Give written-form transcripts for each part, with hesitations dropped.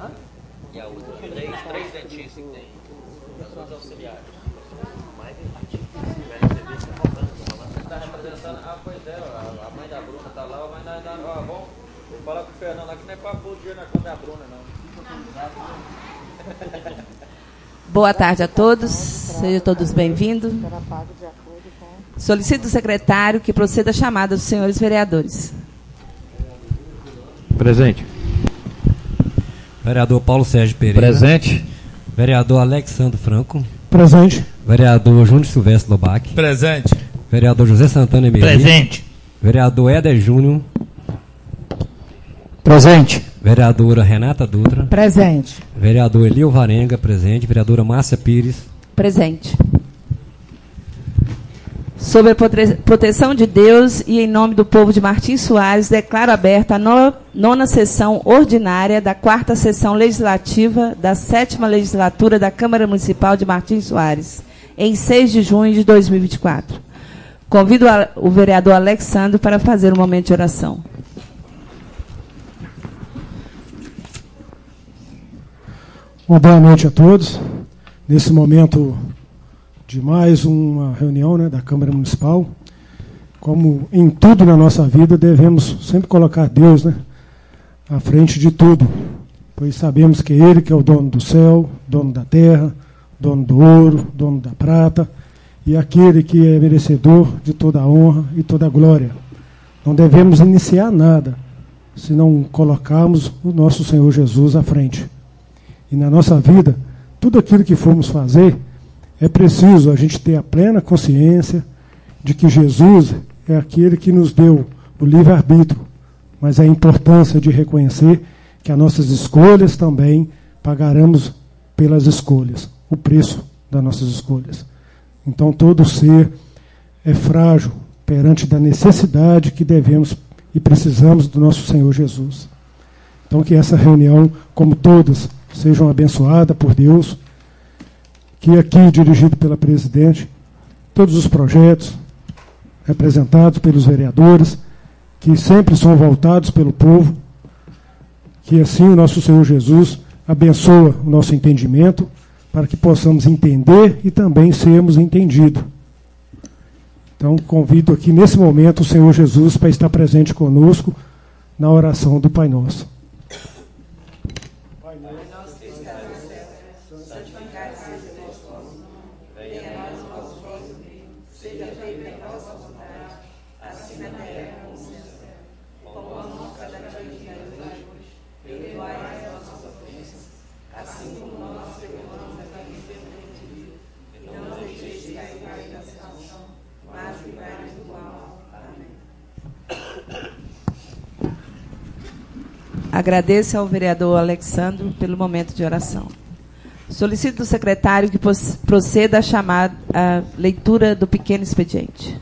E a outra? Três dentistas que tem. As auxiliares. Mais dentistas. Você está representando. Ah, pois é, a mãe da Bruna está lá, mas ainda. Bom, vou falar com o Fernando aqui, não é para pôr o dinheiro na conta da Bruna, não. Boa tarde a todos, sejam todos bem-vindos. Solicito do secretário que proceda a chamada dos senhores vereadores. Presente. Vereador Paulo Sérgio Pereira. Presente. Vereador Alexandre Franco. Presente. Vereador Júnior Silvestre Lobac. Presente. Vereador José Santana Emeli. Presente. Vereador Éder Júnior. Presente. Vereadora Renata Dutra. Presente. Vereador Elio Varenga, presente. Vereadora Márcia Pires. Presente. Sob a proteção de Deus e em nome do povo de Martins Soares, declaro aberta a nona sessão ordinária da 4ª sessão legislativa da 7ª legislatura da Câmara Municipal de Martins Soares, em 6 de junho de 2024. Convido o vereador Alexandre para fazer um momento de oração. Uma boa noite a todos. Nesse momento de mais uma reunião, da Câmara Municipal, como em tudo na nossa vida, devemos sempre colocar Deus, à frente de tudo, pois sabemos que Ele que é o dono do céu, dono da terra, dono do ouro, dono da prata, e aquele que é merecedor de toda a honra e toda a glória. Não devemos iniciar nada se não colocarmos o nosso Senhor Jesus à frente. E na nossa vida, tudo aquilo que formos fazer, é preciso a gente ter a plena consciência de que Jesus é aquele que nos deu o livre-arbítrio, mas a importância de reconhecer que as nossas escolhas também pagaremos pelas escolhas, o preço das nossas escolhas. Então todo ser é frágil perante da necessidade que devemos e precisamos do nosso Senhor Jesus. Então que essa reunião, como todas, sejam abençoadas por Deus, que aqui, dirigido pela presidente, todos os projetos representados pelos vereadores, que sempre são voltados pelo povo, que assim o nosso Senhor Jesus abençoa o nosso entendimento, para que possamos entender e também sermos entendidos. Então, convido aqui nesse momento o Senhor Jesus para estar presente conosco na oração do Pai Nosso. Agradeço ao vereador Alexandre pelo momento de oração. Solicito do secretário que proceda a leitura do pequeno expediente.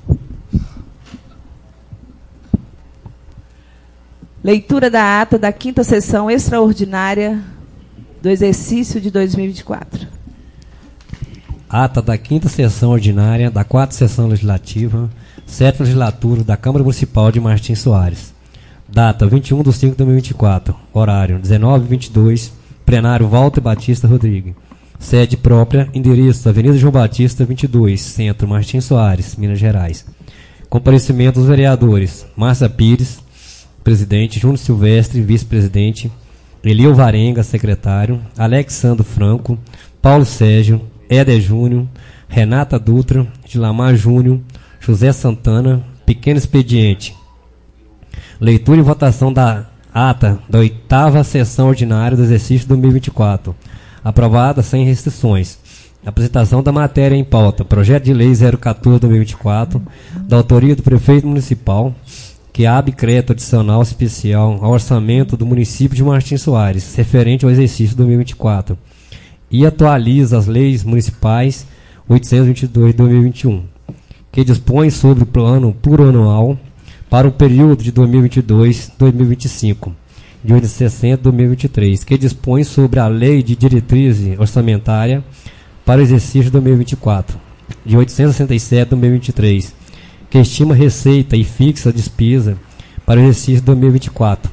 Leitura da ata da 5ª sessão extraordinária do exercício de 2024. Ata da 5ª sessão ordinária da 4ª sessão legislativa, 7ª legislatura da Câmara Municipal de Martins Soares. Data 21/5/2024. Horário 19h22. Plenário Walter Batista Rodrigues. Sede própria. Endereço Avenida João Batista 22, Centro, Martins Soares, Minas Gerais. Comparecimento dos vereadores: Márcia Pires, presidente; Júnior Silvestre, vice-presidente; Elio Varenga, secretário; Alexandre Franco; Paulo Sérgio; Éder Júnior; Renata Dutra; Gilamar Júnior; José Santana. Pequeno expediente. Leitura e votação da ata da 8ª sessão ordinária do exercício 2024. Aprovada sem restrições. Apresentação da matéria em pauta. Projeto de Lei 014/2024, da autoria do Prefeito Municipal, que abre crédito adicional especial ao orçamento do município de Martins Soares, referente ao exercício 2024, e atualiza as leis municipais 822/2021, que dispõe sobre o plano plurianual para o período de 2022-2025, de 860/2023, que dispõe sobre a Lei de Diretriz Orçamentária para o exercício 2024, de 867/2023, que estima receita e fixa a despesa para o exercício 2024,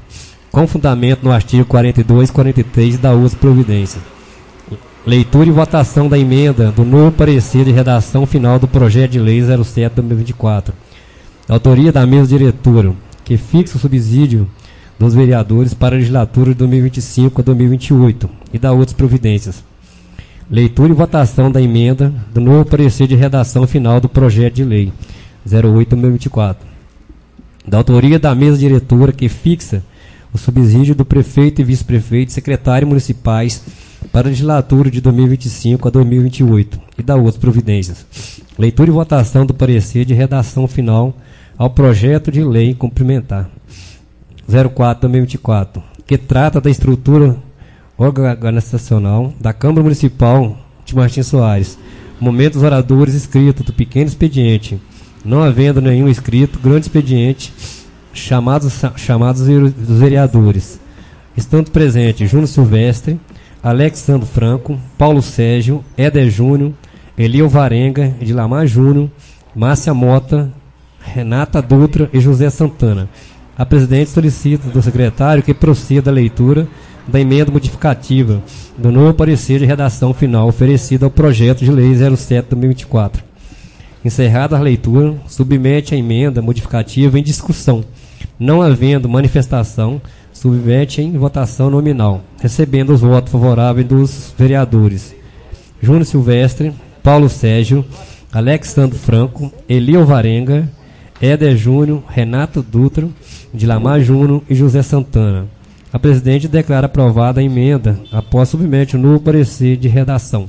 com fundamento no artigo 42 e 43 da uso providência. Leitura e votação da emenda do novo parecer de redação final do projeto de lei 07/2024. Autoria da mesa diretora, que fixa o subsídio dos vereadores para a legislatura de 2025 a 2028 e da outras providências. Leitura e votação da emenda do novo parecer de redação final do projeto de lei 08/2024. Da autoria da mesa diretora, que fixa o subsídio do prefeito e vice-prefeito e secretário municipais para a legislatura de 2025 a 2028 e da outras providências. Leitura e votação do parecer de redação final ao projeto de lei complementar 04/2024, que trata da estrutura organizacional da Câmara Municipal de Martins Soares. Momento dos oradores inscritos do pequeno expediente. Não havendo nenhum inscrito, grande expediente, chamados dos vereadores. Estando presentes Júnior Silvestre, Alexandre Franco, Paulo Sérgio, Éder Júnior, Elio Varenga, Edilamar Júnior, Márcia Mota, Renata Dutra e José Santana. A presidente solicita do secretário que proceda a leitura da emenda modificativa do novo parecer de redação final oferecida ao projeto de lei 07/2024. Encerrada a leitura, submete a emenda modificativa em discussão. Não havendo manifestação, submete em votação nominal, recebendo os votos favoráveis dos vereadores Júnior Silvestre, Paulo Sérgio, Alexandre Franco, Elio Varenga, Éder Júnior, Renato Dutra, Dilamar Júnior e José Santana. A presidente declara aprovada a emenda após submete o novo parecer de redação.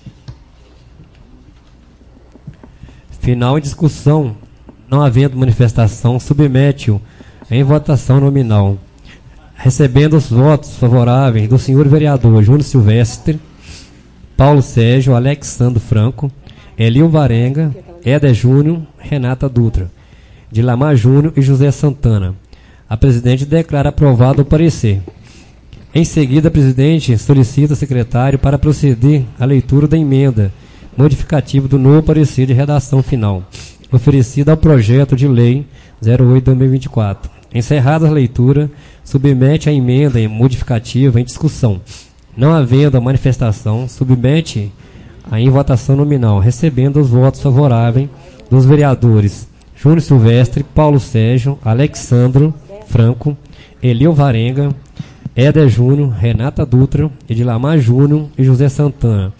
Final em discussão, não havendo manifestação, submete-o em votação nominal, recebendo os votos favoráveis do senhor vereador Júnior Silvestre, Paulo Sérgio, Alexandre Franco, Elio Varenga, Éder Júnior, Renata Dutra, Dilamar Júnior e José Santana. A presidente declara aprovado o parecer. Em seguida, a presidente solicita ao secretário para proceder à leitura da emenda modificativa do novo parecer de redação final, oferecida ao projeto de lei 08/2024. Encerrada a leitura, submete a emenda modificativa em discussão. Não havendo a manifestação, submete a em votação nominal, recebendo os votos favoráveis dos vereadores Júnior Silvestre, Paulo Sérgio, Alexandre Franco, Elio Varenga, Éder Júnior, Renata Dutra, Edilamar Júnior e José Santana.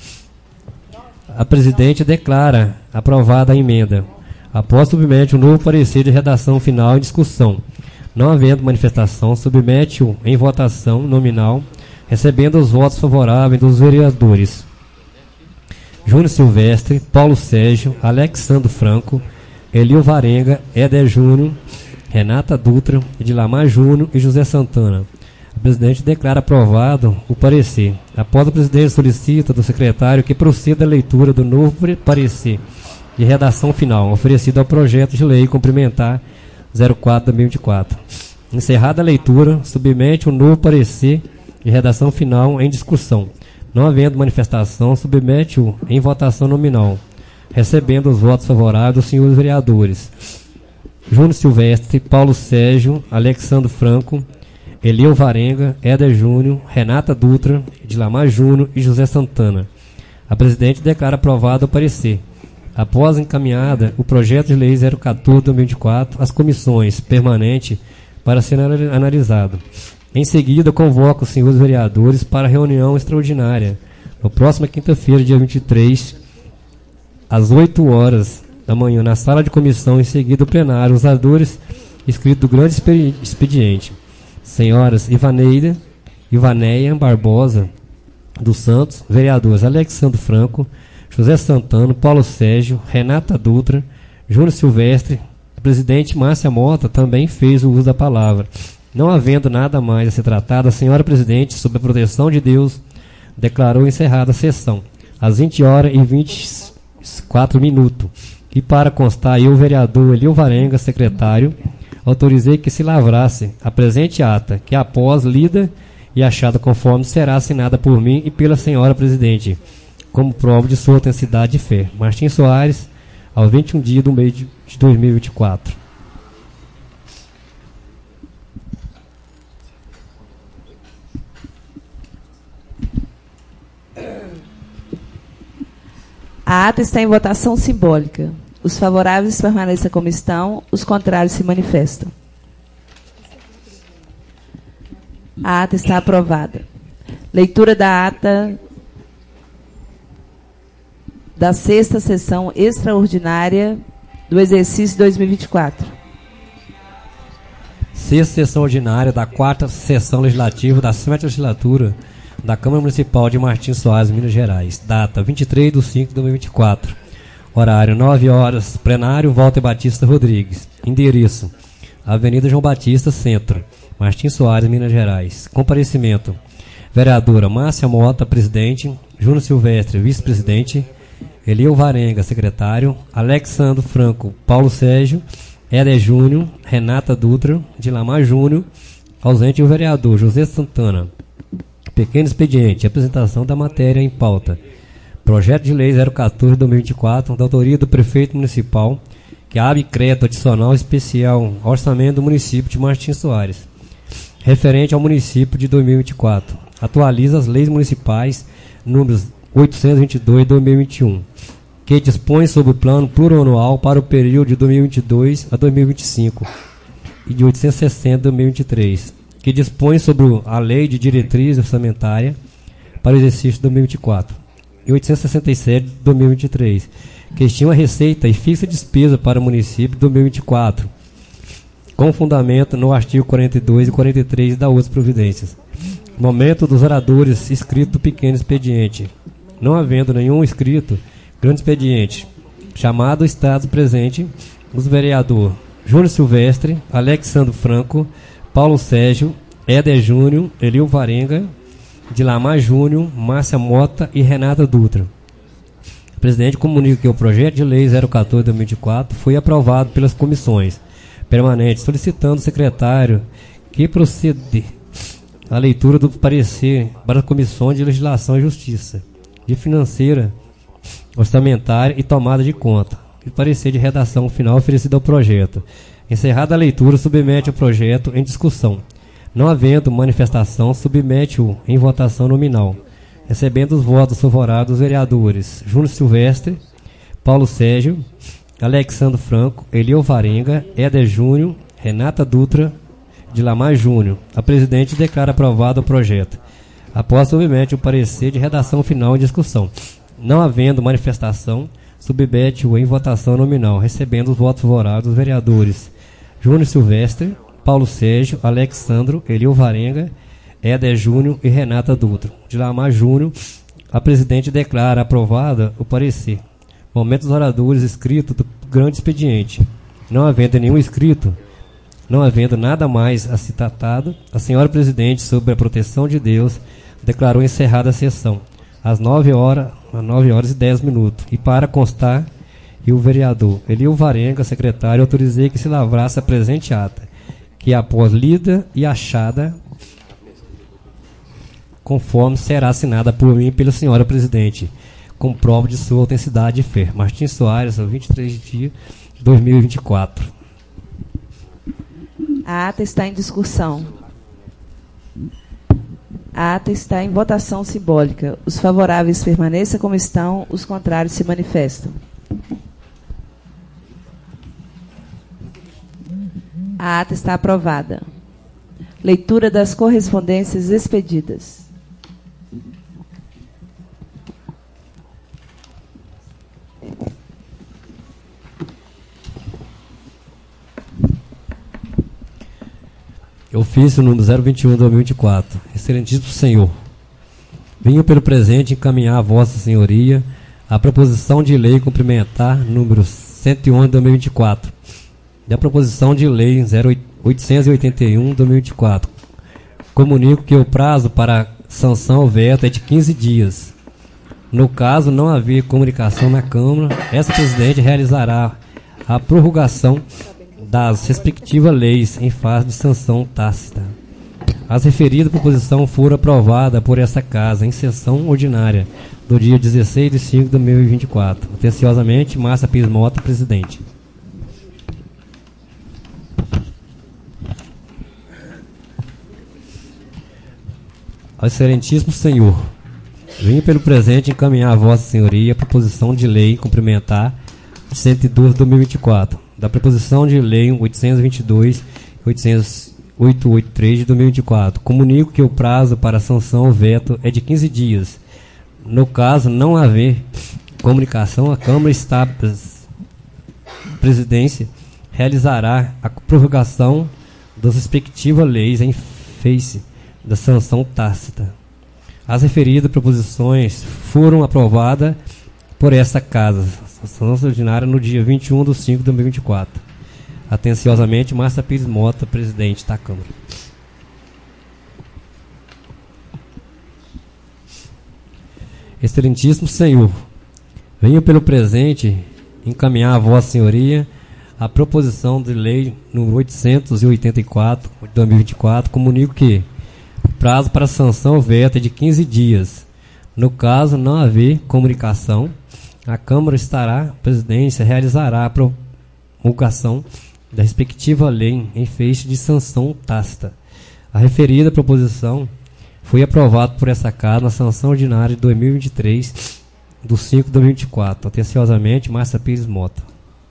A presidente declara aprovada a emenda. Após submete o novo parecer de redação final em discussão. Não havendo manifestação, submete-o em votação nominal, recebendo os votos favoráveis dos vereadores Júnior Silvestre, Paulo Sérgio, Alexandre Franco, Elio Varenga, Éder Júnior, Renata Dutra, Edilamar Júnior e José Santana. A presidente declara aprovado o parecer. Após o presidente solicita do secretário que proceda a leitura do novo parecer de redação final, oferecido ao projeto de lei complementar 04/2024. Encerrada a leitura, submete o novo parecer de redação final em discussão. Não havendo manifestação, submete-o em votação nominal, recebendo os votos favoráveis dos senhores vereadores Júnior Silvestre, Paulo Sérgio, Alexandre Franco, Elio Varenga, Éder Júnior, Renata Dutra, Dilamar Júnior e José Santana. A presidente declara aprovado o parecer. Após encaminhada o projeto de lei 014/2024 às comissões permanentes para ser analisado. Em seguida, convoca os senhores vereadores para a reunião extraordinária, na próxima quinta-feira, dia 23, às 8 horas da manhã, na sala de comissão. Em seguida, o plenário, os oradores inscritos do grande expediente. Senhoras Ivaneia Barbosa dos Santos, vereadores Alexandre Franco, José Santana, Paulo Sérgio, Renata Dutra, Júnior Silvestre. A presidente Márcia Mota também fez o uso da palavra. Não havendo nada mais a ser tratado, a senhora presidente, sob a proteção de Deus, declarou encerrada a sessão, às 20h24. E para constar, eu, vereador Elio Varenga, secretário, autorizei que se lavrasse a presente ata, que após lida e achada conforme será assinada por mim e pela senhora presidente, como prova de sua autenticidade de fé. Martins Soares, ao 21 dia do mês de 2024. A ata está em votação simbólica. Os favoráveis permaneçam como estão, os contrários se manifestam. A ata está aprovada. Leitura da ata da 6ª sessão extraordinária do exercício 2024. 6ª sessão ordinária da 4ª sessão legislativa da 7ª legislatura da Câmara Municipal de Martins Soares, Minas Gerais. Data 23/5/2024. Horário 9 horas. Plenário Walter Batista Rodrigues. Endereço: Avenida João Batista, Centro, Martins Soares, Minas Gerais. Comparecimento: vereadora Márcia Mota, presidente; Júnior Silvestre, vice-presidente; Eliel Varenga, secretário; Alexandro Franco, Paulo Sérgio, Éder Júnior, Renata Dutra, Dilamar Júnior. Ausente o vereador José Santana. Pequeno expediente: apresentação da matéria em pauta. Projeto de Lei 014/2024, da autoria do prefeito municipal, que abre crédito adicional especial ao orçamento do município de Martins Soares, referente ao município de 2024. Atualiza as leis municipais números 822/2021, que dispõe sobre o plano plurianual para o período de 2022 a 2025, e de 860/2023, que dispõe sobre a Lei de Diretriz Orçamentária para o exercício 2024, e 867/2023, que estima a receita e fixa despesa para o município de 2024, com fundamento no artigo 42 e 43 da outras providências. Momento dos oradores inscrito pequeno expediente. Não havendo nenhum inscrito, grande expediente. Chamado o Estado presente, os vereadores Júnior Silvestre, Alexandro Franco, Paulo Sérgio, Éder Júnior, Eliel Varenga, Dilamar Júnior, Márcia Mota e Renata Dutra. O presidente comunica que o projeto de lei 014/2024 foi aprovado pelas comissões permanentes, solicitando ao secretário que proceda à leitura do parecer para as comissões de Legislação e Justiça, de Financeira, Orçamentária e Tomada de Conta, e parecer de redação final oferecido ao projeto. Encerrada a leitura, submete o projeto em discussão. Não havendo manifestação, submete-o em votação nominal, recebendo os votos favoráveis dos vereadores Júnior Silvestre, Paulo Sérgio, Alexandro Franco, Eliel Varenga, Éder Júnior, Renata Dutra, Dilamar Júnior. A presidente declara aprovado o projeto. Após, submete o parecer de redação final em discussão. Não havendo manifestação, submete-o em votação nominal, recebendo os votos favoráveis dos vereadores Júnior Silvestre, Paulo Sérgio, Alexandro, Eliel Varenga, Éder Júnior e Renata Dutra. Dilamar Júnior. A presidente declara aprovada o parecer. Momento dos oradores inscritos do grande expediente. Não havendo nenhum inscrito, não havendo nada mais a ser tratado, a senhora presidente, sob a proteção de Deus, declarou encerrada a sessão, às 9 horas e 10 minutos. E para constar, e o vereador Eliel Varenga, secretário, autorizei que se lavrasse a presente ata, que após lida e achada, conforme será assinada por mim e pela senhora presidente, com prova de sua autenticidade e fé. Martins Soares, 23 de 2024. A ata está em discussão. A ata está em votação simbólica. Os favoráveis permaneçam como estão, os contrários se manifestam. A ata está aprovada. Leitura das correspondências expedidas. Ofício número 021/2024. Excelentíssimo Senhor, venho pelo presente encaminhar a Vossa Senhoria a proposição de lei complementar número 111/2024, e a proposição de lei 0881/2024. Comunico que o prazo para sanção ao veto é de 15 dias. No caso não haver comunicação na Câmara, essa presidente realizará a prorrogação das respectivas leis em fase de sanção tácita. As referidas proposições foram aprovadas por esta Casa em sessão ordinária do dia 16/5/2024. Atenciosamente, Márcia Pires Mota, presidente. Ao Excelentíssimo Senhor, Venho pelo presente encaminhar a Vossa Senhoria a proposição de lei complementar 112 de 2024, da proposição de lei 822 883 de 2024. Comunico que o prazo para sanção ou veto é de 15 dias. No caso não haver comunicação, a Câmara está Presidência realizará a prorrogação das respectivas leis em face da sanção tácita. As referidas proposições foram aprovadas por esta Casa, sanção ordinária no dia 21 de 5 de 2024. Atenciosamente, Márcia Pires Mota, presidente da Câmara. Excelentíssimo Senhor, venho pelo presente encaminhar a Vossa Senhoria a proposição de lei número 884 de 2024. Comunico que o prazo para sanção ou veto é de 15 dias. No caso não haver comunicação, a Câmara estará, a Presidência realizará a promulgação da respectiva lei em face de sanção tácita. A referida proposição foi aprovada por essa Casa na sanção ordinária de 2023, do 5 de 2024. Atenciosamente, Márcia Pires Mota.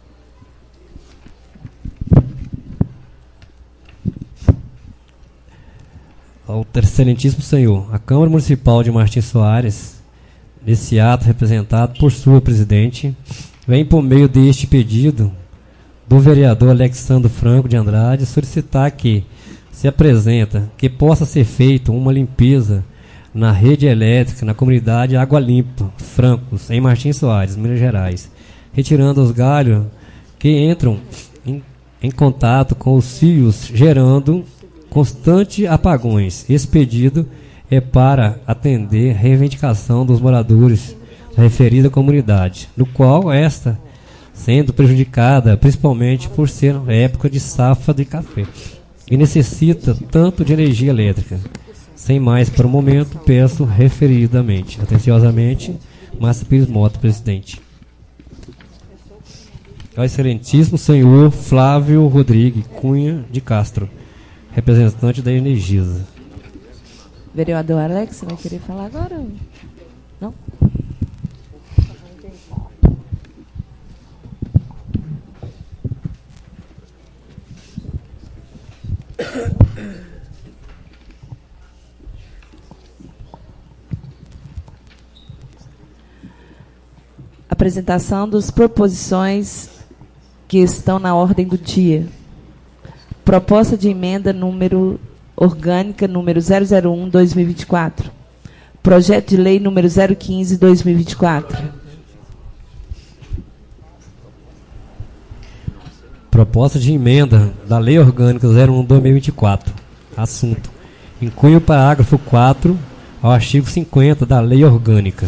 Ao excelentíssimo Senhor, a Câmara Municipal de Martins Soares, nesse ato representado por sua presidente, vem por meio deste pedido do vereador Alexandre Franco de Andrade solicitar que se apresenta que possa ser feita uma limpeza na rede elétrica na comunidade Água Limpa, Francos, em Martins Soares, Minas Gerais, retirando os galhos que entram em contato com os fios, gerando constantes apagões. Esse pedido é para atender a reivindicação dos moradores da referida comunidade, no qual esta sendo prejudicada principalmente por ser época de safra de café e necessita tanto de energia elétrica. Sem mais para o momento, peço referidamente, atenciosamente, Márcia Pires Mota, presidente. Ao excelentíssimo senhor Flávio Rodrigues Cunha de Castro, representante da Energisa. Vereador Alex, você vai querer falar agora? Não? Apresentação das proposições que estão na ordem do dia. Proposta de emenda orgânica número 001/2024. Projeto de lei número 015/2024. Proposta de emenda da Lei Orgânica 01/2024. Assunto: inclui o parágrafo 4 ao artigo 50 da Lei Orgânica.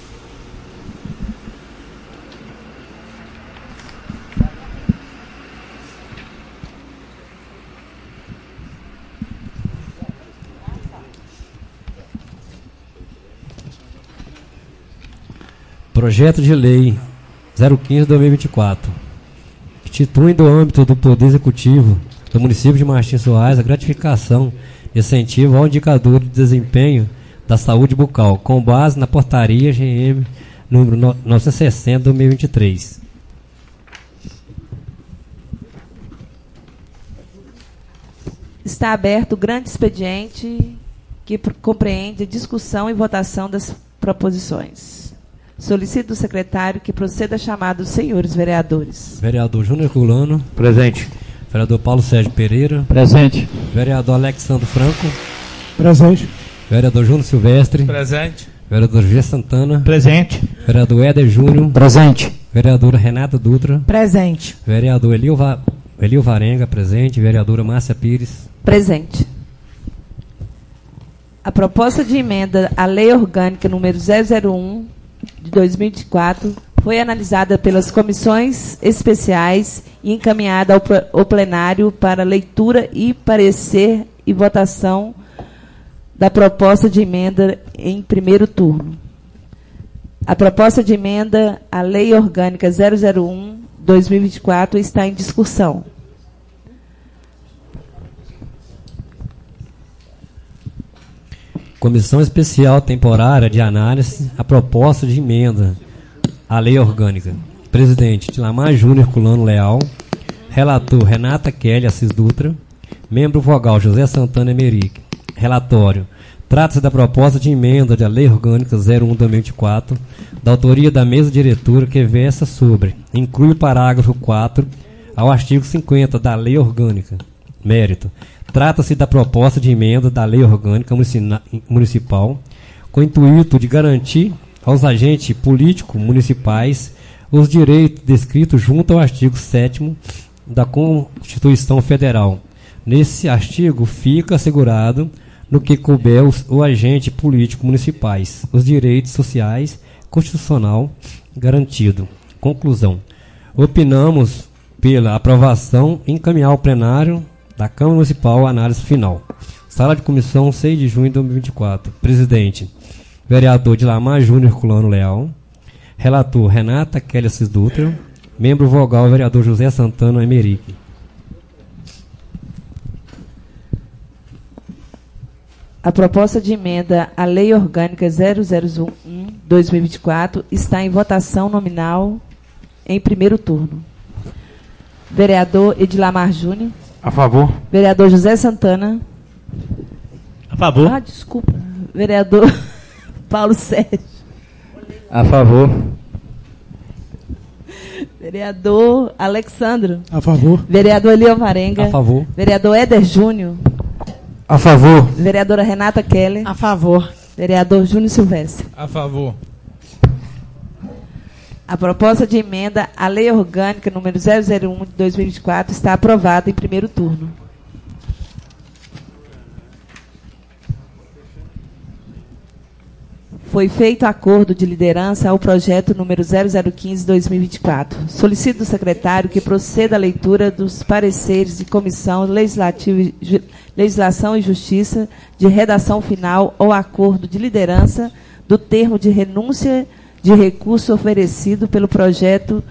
Projeto de Lei 015/2024. Institui no âmbito do Poder Executivo do município de Martins Soares a gratificação de incentivo ao indicador de desempenho da saúde bucal, com base na portaria GM número 960/2023. Está aberto o grande expediente que compreende a discussão e votação das proposições. Solicito do secretário que proceda a chamada dos senhores vereadores. Vereador Júnior Herculano. Presente. Vereador Paulo Sérgio Pereira. Presente. Vereador Alexandre Franco. Presente. Vereador Júnior Silvestre. Presente. Vereador G. Santana. Presente. Vereador Éder Júnior. Presente. Vereadora Renata Dutra. Presente. Vereador Elio Varenga, presente. Vereadora Márcia Pires. Presente. A proposta de emenda à Lei Orgânica número 001/2024 foi analisada pelas comissões especiais e encaminhada ao plenário para leitura e parecer e votação da proposta de emenda em primeiro turno. A proposta de emenda à Lei Orgânica 001/2024 está em discussão. Comissão Especial Temporária de Análise a proposta de emenda à Lei Orgânica. Presidente, Dilamar Júnior Herculano Leal. Relator, Renata Kelly Assis Dutra. Membro vogal, José Santana Emerick. Relatório. Trata-se da proposta de emenda da Lei Orgânica 01/2024, da autoria da mesa diretora, que versa sobre, inclui o parágrafo 4 ao artigo 50 da Lei Orgânica. Mérito. Trata-se da proposta de emenda da Lei Orgânica Municipal, com o intuito de garantir aos agentes políticos municipais os direitos descritos junto ao artigo 7º da Constituição Federal. Nesse artigo fica assegurado, no que couber o agente político municipais, os direitos sociais constitucional garantido. Conclusão. Opinamos pela aprovação e encaminhar ao plenário da Câmara Municipal a análise final. Sala de comissão, 6 de junho de 2024. Presidente, vereador Dilamar Júnior Herculano Leal. Relator, Renata Kelly Assis Dutra. Membro vogal, vereador José Santana Emerick. A proposta de emenda à Lei Orgânica 0001/2024 está em votação nominal em primeiro turno. Vereador Edilamar Júnior. A favor. Vereador José Santana. A favor. Ah, desculpa. Vereador Paulo Sérgio. A favor. Vereador Alexandro. A favor. Vereador Elio Varenga. A favor. Vereador Éder Júnior. A favor. Vereadora Renata Keller. A favor. Vereador Júnior Silvestre. A favor. A proposta de emenda à Lei Orgânica número 001/2024 está aprovada em primeiro turno. Foi feito acordo de liderança ao projeto número 0015/2024. Solicito do secretário que proceda à leitura dos pareceres de Comissão Legislação e Justiça de redação final ao acordo de liderança do termo de renúncia de recurso oferecido pelo projeto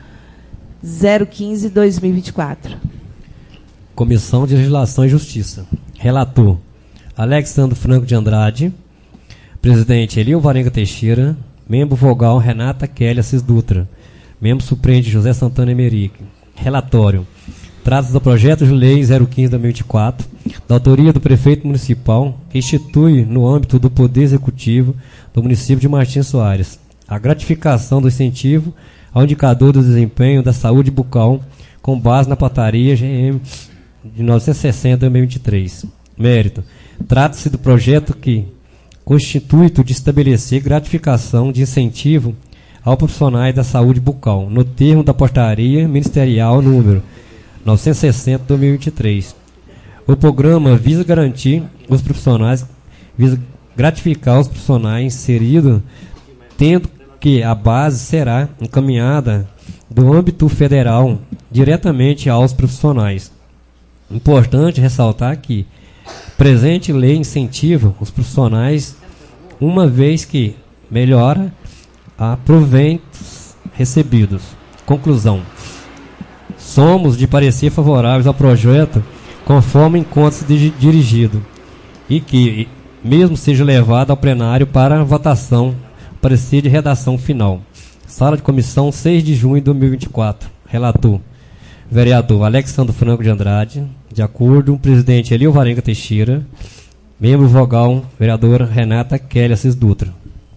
015/2024. Comissão de Legislação e Justiça. Relator, Alexandre Franco de Andrade. Presidente, Elio Varenga Teixeira. Membro vogal, Renata Kelly Assis Dutra. Membro suplente, José Santana Emerick. Relatório. Trata-se do projeto de lei 015/2024, da autoria do prefeito municipal, que institui, no âmbito do Poder Executivo do município de Martins Soares, a gratificação do incentivo ao indicador do desempenho da saúde bucal, com base na portaria GM de 960/2023. Mérito. Trata-se do projeto que constitui de estabelecer gratificação de incentivo ao profissionais da saúde bucal, no termo da portaria ministerial número 960/2023. O programa visa garantir os profissionais, visa gratificar os profissionais inseridos, tendo que a base será encaminhada do âmbito federal diretamente aos profissionais. Importante ressaltar que presente lei incentiva os profissionais, uma vez que melhora a proventos recebidos. Conclusão. Somos de parecer favoráveis ao projeto conforme encontra-se dirigido e que, mesmo seja levado ao plenário para votação, parecer de redação final. Sala de comissão, 6 de junho de 2024. Relator, vereador Alexandre Franco de Andrade. De acordo, presidente Elio Varenga Teixeira. Membro vogal, vereadora Renata Kelly Assis Dutra.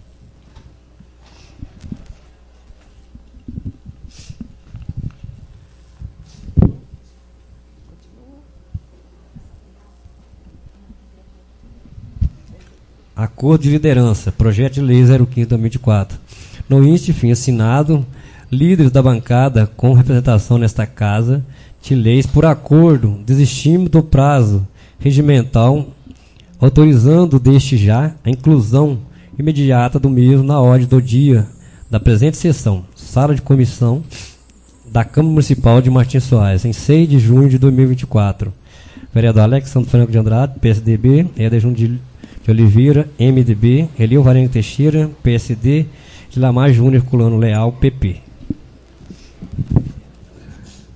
Acordo de liderança, projeto de lei 015/2024. No início, fim, assinado, líderes da bancada com representação nesta casa, de leis por acordo, desistimos do prazo regimental, autorizando desde já a inclusão imediata do mesmo na ordem do dia da presente sessão, sala de comissão da Câmara Municipal de Martins Soares, em 6 de junho de 2024. Vereador Alexandre Franco de Andrade, PSDB, Éder Júnior de Oliveira, MDB, Elio Varenga Teixeira, PSD, Dilamar Júnior Herculano Leal, PP.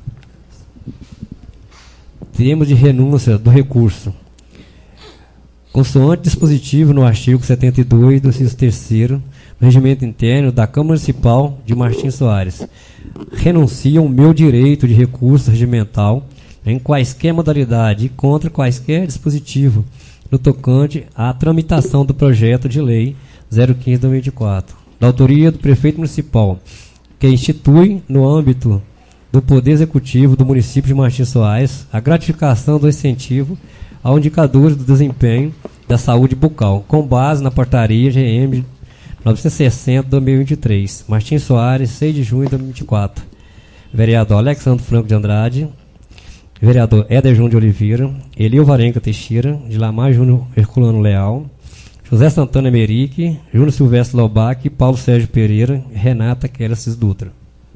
Termos de renúncia do recurso. consoante dispositivo no artigo 72 do inciso 3º do Regimento Interno da Câmara Municipal de Martins Soares, renuncio ao meu direito de recurso regimental em quaisquer modalidade e contra quaisquer dispositivo no tocante à tramitação do projeto de lei 015/2024, da autoria do prefeito municipal, que institui, no âmbito do Poder Executivo do município de Martins Soares, a gratificação do incentivo ao indicadores do desempenho da saúde bucal, com base na portaria GM 960/2023, Martins Soares, 6 de junho de 2024. Vereador Alexandre Franco de Andrade, vereador Éder Júnior de Oliveira, Elio Varenga Teixeira, Dilamar Júnior Herculano Leal, José Santana Emerique, Júnior Silvestre Lobac, Paulo Sérgio Pereira e Renata Quereces Dutra.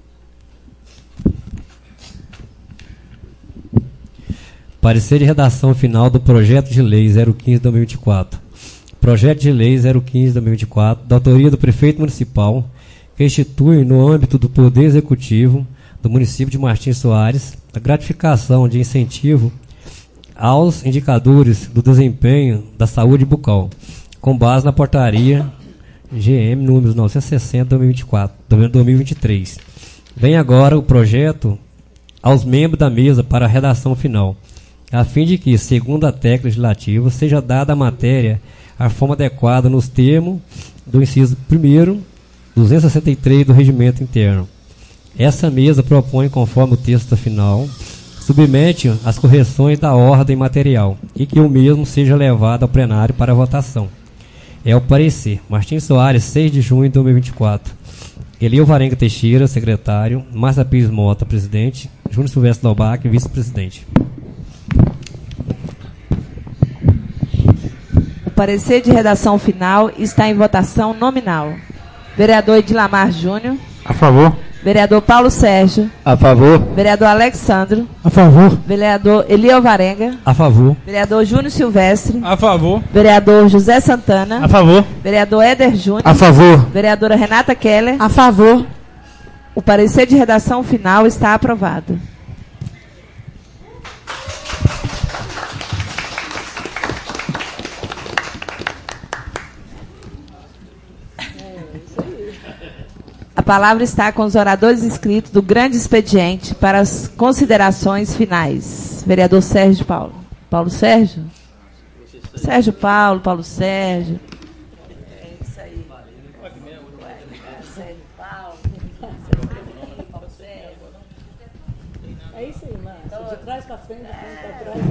Parecer de redação final do projeto de lei 015/2024. Projeto de lei 015/2024, da autoria do prefeito municipal, que institui, no âmbito do Poder Executivo do município de Martins Soares, a gratificação de incentivo aos indicadores do desempenho da saúde bucal, com base na portaria GM número 960/2023. Vem agora o projeto aos membros da mesa para a redação final, a fim de que, segundo a técnica legislativa, seja dada a matéria a forma adequada nos termos do inciso 1º, 263 do Regimento Interno. Essa mesa propõe, conforme o texto final, submete as correções da ordem material e que o mesmo seja levado ao plenário para votação. É o parecer. Martins Soares, 6 de junho de 2024. Elio Varenga Teixeira, secretário. Márcia Pires Mota, presidente. Júnior Silvestre Lobac, vice-presidente. O parecer de redação final está em votação nominal. Vereador Edilamar Júnior. A favor. Vereador Paulo Sérgio. A favor. Vereador Alexandro. A favor. Vereador Elio Varenga. A favor. Vereador Júnior Silvestre. A favor. Vereador José Santana. A favor. Vereador Éder Júnior. A favor. Vereadora Renata Keller. A favor. O parecer de redação final está aprovado. A palavra está com os oradores inscritos do grande expediente para as considerações finais. Vereador Sérgio Paulo. Paulo Sérgio? Sérgio Paulo, Paulo Sérgio. É isso aí. Sérgio Paulo. Paulo Sérgio. É isso aí, Márcia. De trás para frente, de frente para trás.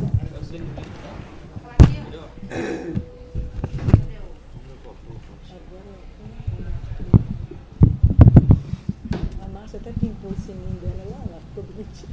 A Márcia até pintou o sininho dela lá, ficou bonitinho.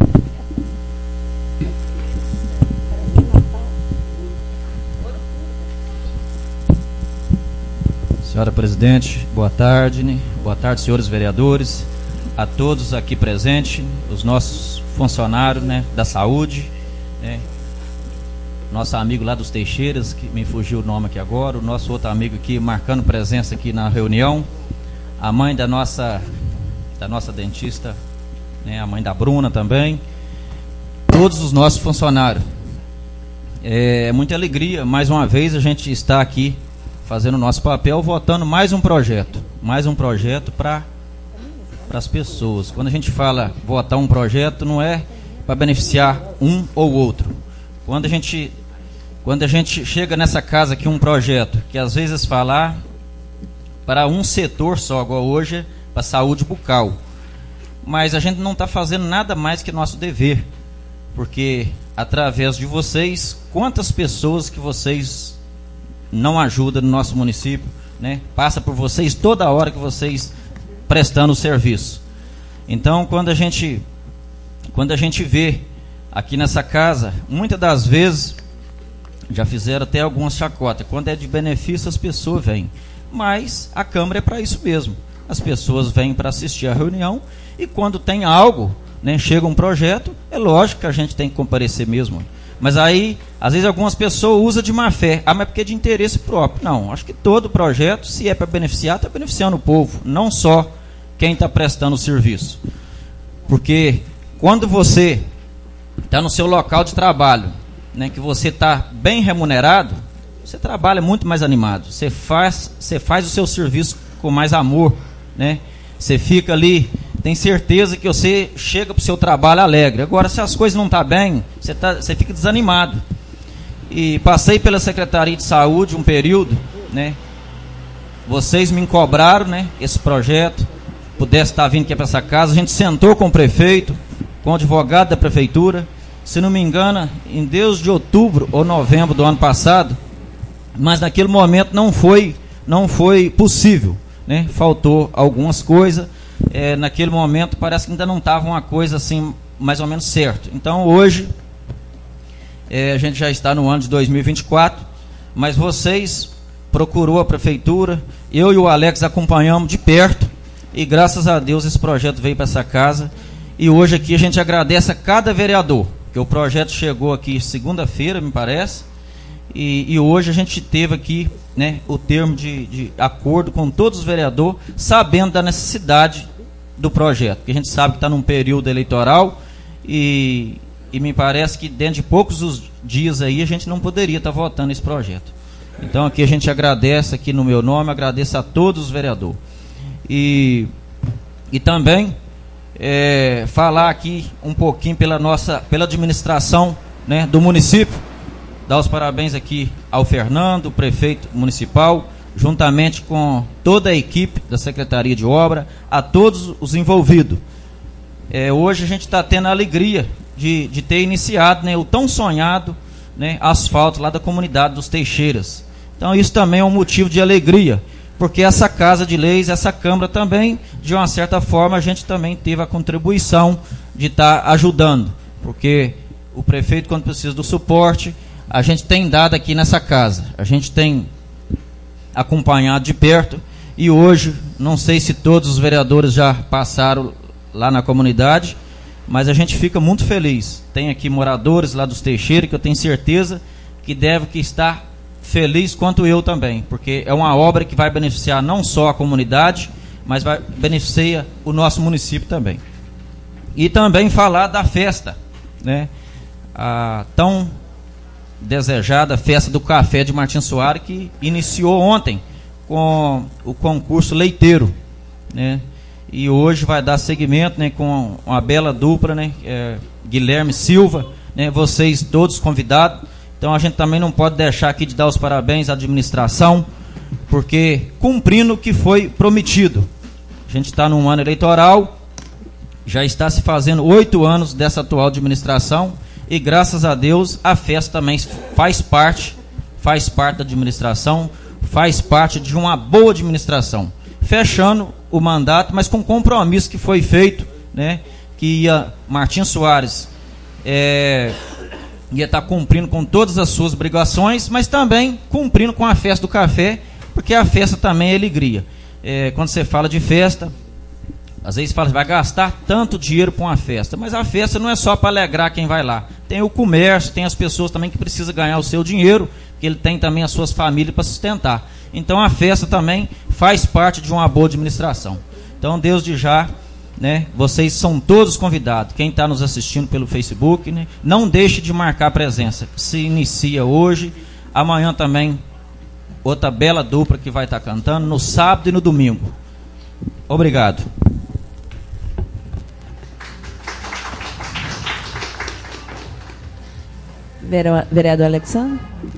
Senhora Presidente, boa tarde. Boa tarde, senhores vereadores, a todos aqui presentes, os nossos funcionários, né, da saúde, né, nosso amigo lá dos Teixeiras, que me fugiu o nome aqui agora, o nosso outro amigo aqui marcando presença aqui na reunião, a mãe da nossa dentista, né, a mãe da Bruna também, todos os nossos funcionários. É muita alegria, mais uma vez a gente está aqui fazendo o nosso papel, votando mais um projeto para as pessoas. Quando a gente fala votar um projeto, não é para beneficiar um ou outro. Quando a gente chega nessa casa aqui, um projeto que às vezes falar para um setor só, igual hoje, para a saúde bucal. Mas a gente não está fazendo nada mais que nosso dever, porque através de vocês, quantas pessoas que vocês não ajudam no nosso município, né? Passa por vocês toda hora que vocês prestando o serviço. Então, quando a gente vê aqui nessa casa, muitas das vezes já fizeram até algumas chacotas. Quando é de benefício, as pessoas vêm. Mas a Câmara é para isso mesmo. As pessoas vêm para assistir a reunião e quando tem algo, né, chega um projeto, é lógico que a gente tem que comparecer mesmo. Mas aí, às vezes algumas pessoas usam de má fé. Ah, mas porque é de interesse próprio. Não, acho que todo projeto, se é para beneficiar, está beneficiando o povo, não só quem está prestando o serviço. Porque quando você está no seu local de trabalho, né, que você está bem remunerado, você trabalha muito mais animado, você faz o seu serviço com mais amor, né? Você fica ali, tem certeza que você chega para o seu trabalho alegre. Agora, se as coisas não estão bem, você fica desanimado. E passei pela Secretaria de Saúde um período, né? Vocês me cobraram, né, esse projeto, pudesse estar vindo aqui para essa casa. A gente sentou com o prefeito, com o advogado da prefeitura, se não me engano, em Deus de outubro ou novembro do ano passado, mas naquele momento não foi possível, né? Faltou algumas coisas, naquele momento parece que ainda não estava uma coisa assim, mais ou menos certo. Então hoje, a gente já está no ano de 2024, mas vocês procurou a prefeitura, eu e o Alex acompanhamos de perto, e graças a Deus esse projeto veio para essa casa, e hoje aqui a gente agradece a cada vereador, que o projeto chegou aqui segunda-feira, me parece, e hoje a gente teve aqui, né, o termo de acordo com todos os vereadores, sabendo da necessidade do projeto, porque a gente sabe que está num período eleitoral, e me parece que dentro de poucos os dias aí a gente não poderia estar votando esse projeto. Então aqui a gente agradece, aqui no meu nome, agradeço a todos os vereadores. E também falar aqui um pouquinho pela administração, né, do município, dar os parabéns aqui ao Fernando, o prefeito municipal, juntamente com toda a equipe da Secretaria de Obra, a todos os envolvidos. Hoje a gente está tendo a alegria de ter iniciado, né, o tão sonhado, né, asfalto lá da comunidade dos Teixeiras. Então isso também é um motivo de alegria, porque essa Casa de Leis, essa Câmara também, de uma certa forma, a gente também teve a contribuição de estar ajudando, porque o prefeito, quando precisa do suporte, a gente tem dado aqui nessa casa, a gente tem acompanhado de perto, e hoje, não sei se todos os vereadores já passaram lá na comunidade, mas a gente fica muito feliz. Tem aqui moradores lá dos Teixeiras, que eu tenho certeza que devem estar felizes quanto eu também, porque é uma obra que vai beneficiar não só a comunidade, mas vai beneficiar o nosso município também. E também falar da festa, né? A tão desejada festa do café de Martins Soares, que iniciou ontem com o concurso leiteiro, né? E hoje vai dar seguimento, né, com uma bela dupla, né, Guilherme Silva, né, vocês todos convidados. Então a gente também não pode deixar aqui de dar os parabéns à administração, porque cumprindo o que foi prometido. A gente está num ano eleitoral, já está se fazendo 8 anos dessa atual administração, e graças a Deus a festa também faz parte da administração, faz parte de uma boa administração, fechando o mandato, mas com o compromisso que foi feito, né, que Martins Soares ia estar cumprindo com todas as suas obrigações, mas também cumprindo com a festa do café, porque a festa também é alegria. Quando você fala de festa, às vezes fala, vai gastar tanto dinheiro para uma festa, mas a festa não é só para alegrar quem vai lá, tem o comércio, tem as pessoas também que precisam ganhar o seu dinheiro, que ele tem também as suas famílias para sustentar. Então a festa também faz parte de uma boa administração. Então desde já, né, vocês são todos convidados. Quem está nos assistindo pelo Facebook, né, não deixe de marcar a presença. Se inicia hoje, amanhã também outra bela dupla que vai estar cantando, no sábado e no domingo. Obrigado. Vereador Alexandre.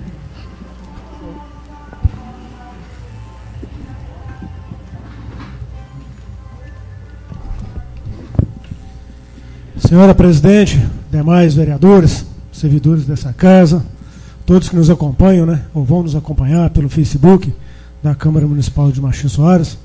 Senhora presidente, demais vereadores, servidores dessa casa, todos que nos acompanham, né, ou vão nos acompanhar pelo Facebook da Câmara Municipal de Martins Soares,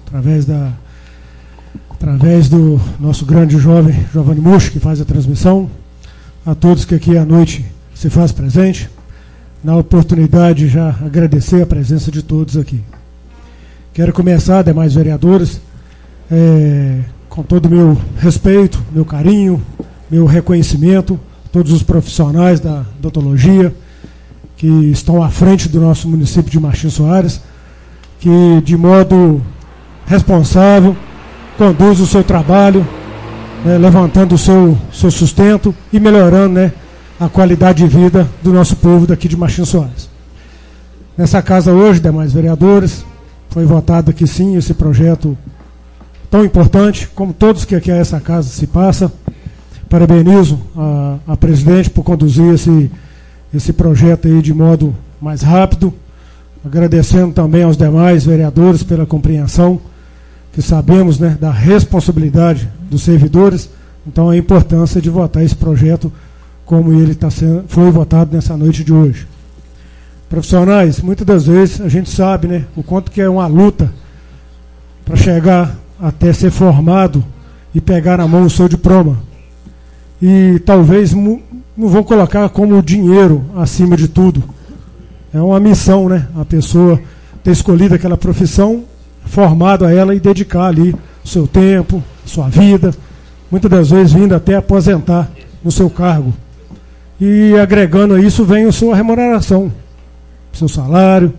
através do nosso grande jovem Giovanni Muxo, que faz a transmissão, a todos que aqui à noite se faz presente, na oportunidade já agradecer a presença de todos aqui. Quero começar, demais vereadores, com todo o meu respeito, meu carinho, meu reconhecimento, todos os profissionais da odontologia que estão à frente do nosso município de Martins Soares, que de modo responsável conduz o seu trabalho, né, levantando o seu sustento e melhorando, né, a qualidade de vida do nosso povo daqui de Martins Soares. Nessa casa hoje, demais vereadores, foi votado aqui sim esse projeto tão importante, como todos que aqui a essa casa se passa. Parabenizo a presidente por conduzir esse projeto aí de modo mais rápido, agradecendo também aos demais vereadores pela compreensão, que sabemos, né, da responsabilidade dos servidores, então a importância de votar esse projeto como ele foi votado nessa noite de hoje. Profissionais, muitas das vezes a gente sabe, né, o quanto que é uma luta para chegar até ser formado e pegar na mão o seu diploma. E talvez não vão colocar como dinheiro acima de tudo. É uma missão, né? A pessoa ter escolhido aquela profissão, formado a ela e dedicar ali o seu tempo, sua vida, muitas das vezes vindo até aposentar no seu cargo. E agregando a isso vem a sua remuneração, seu salário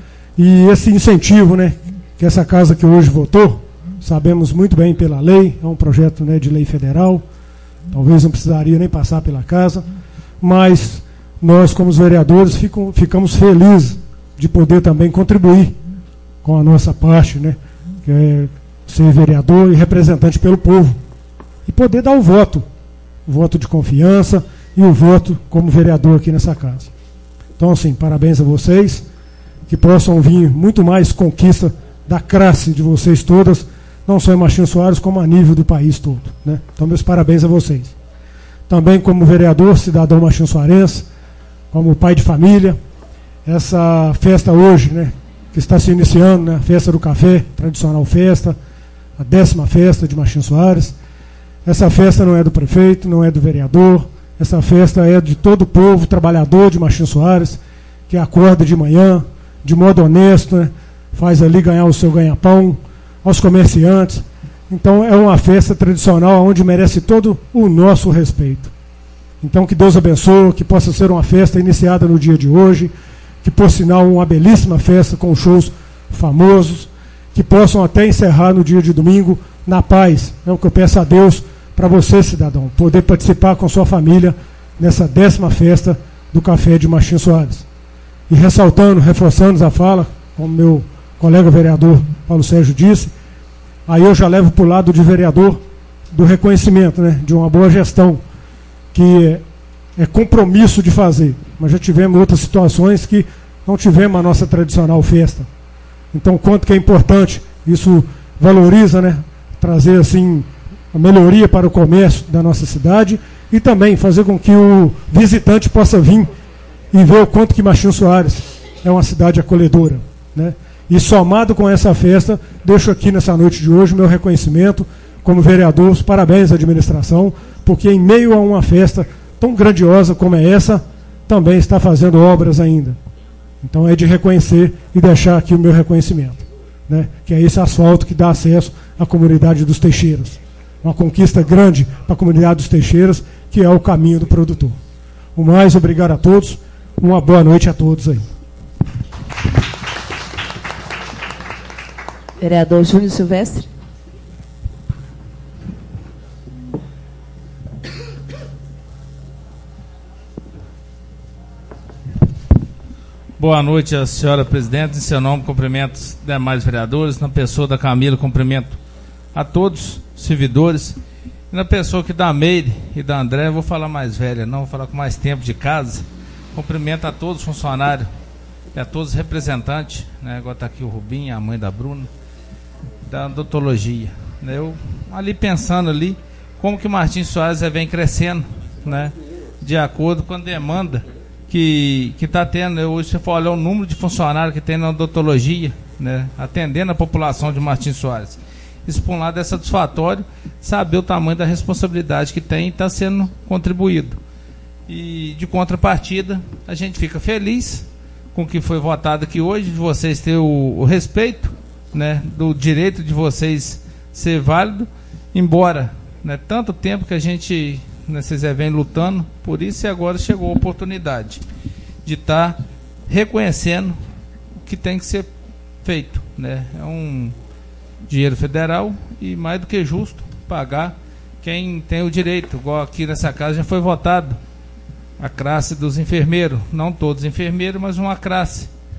e esse incentivo, né, que essa casa que hoje votou, sabemos muito bem pela lei, é um projeto, né, de lei federal, talvez não precisaria nem passar pela casa, mas nós como os vereadores ficamos felizes de poder também contribuir com a nossa parte, né, que é ser vereador e representante pelo povo, e poder dar o voto de confiança e o voto como vereador aqui nessa casa. Então, assim, parabéns a vocês, que possam vir muito mais conquista da classe de vocês todas, não só em Martinho Soares, como a nível do país todo, né? Então, meus parabéns a vocês. Também como vereador, cidadão Martinho Soarense, como pai de família, essa festa hoje, né, que está se iniciando, né, a festa do café, tradicional festa, a 10ª festa de Martinho Soares. Essa festa não é do prefeito, não é do vereador, essa festa é de todo o povo trabalhador de Martinho Soares, que acorda de manhã, de modo honesto, né, faz ali ganhar o seu ganha-pão, aos comerciantes. Então é uma festa tradicional onde merece todo o nosso respeito. Então que Deus abençoe, que possa ser uma festa iniciada no dia de hoje, que por sinal uma belíssima festa com shows famosos, que possam até encerrar no dia de domingo na paz. É o que eu peço a Deus para você, cidadão, poder participar com sua família nessa 10ª festa do Café de Martinho Soares. E ressaltando, reforçando a fala, como meu colega vereador Paulo Sérgio disse, aí eu já levo para o lado de vereador do reconhecimento, né, de uma boa gestão, que é compromisso de fazer. Mas já tivemos outras situações que não tivemos a nossa tradicional festa. Então, quanto que é importante, isso valoriza, né, trazer assim a melhoria para o comércio da nossa cidade e também fazer com que o visitante possa vir e ver o quanto que Martinho Soares é uma cidade acolhedora, né? E somado com essa festa, deixo aqui nessa noite de hoje meu reconhecimento como vereador, os parabéns à administração, porque em meio a uma festa tão grandiosa como é essa, também está fazendo obras ainda. Então é de reconhecer e deixar aqui o meu reconhecimento, né? Que é esse asfalto que dá acesso à comunidade dos Teixeiras. Uma conquista grande para a comunidade dos Teixeiras, que é o caminho do produtor. O mais, obrigado a todos, uma boa noite a todos aí. Vereador Júnior Silvestre. Boa noite, a senhora presidente. Em seu nome, cumprimento os demais vereadores. Na pessoa da Camila, cumprimento a todos os servidores. E na pessoa que da Meire e da André, vou falar mais velha, não, vou falar com mais tempo de casa. Cumprimento a todos os funcionários e a todos os representantes, né? Agora está aqui o Rubinho, a mãe da Bruna, da odontologia. Eu ali pensando ali, como que Martinho Soares vem crescendo, né? De acordo com a demanda que está tendo. Hoje, se for olhar o número de funcionários que tem na odontologia, né, atendendo a população de Martinho Soares, isso por um lado é satisfatório, saber o tamanho da responsabilidade que tem e está sendo contribuído. E de contrapartida, a gente fica feliz com o que foi votado aqui hoje, de vocês terem o respeito, né, do direito de vocês ser válido, embora, né, tanto tempo que a gente, né, vocês vêm lutando por isso, e agora chegou a oportunidade de estar reconhecendo o que tem que ser feito, né? É um dinheiro federal e mais do que justo pagar quem tem o direito, igual aqui nessa casa já foi votado a classe dos enfermeiros, não todos enfermeiros, mas uma classe,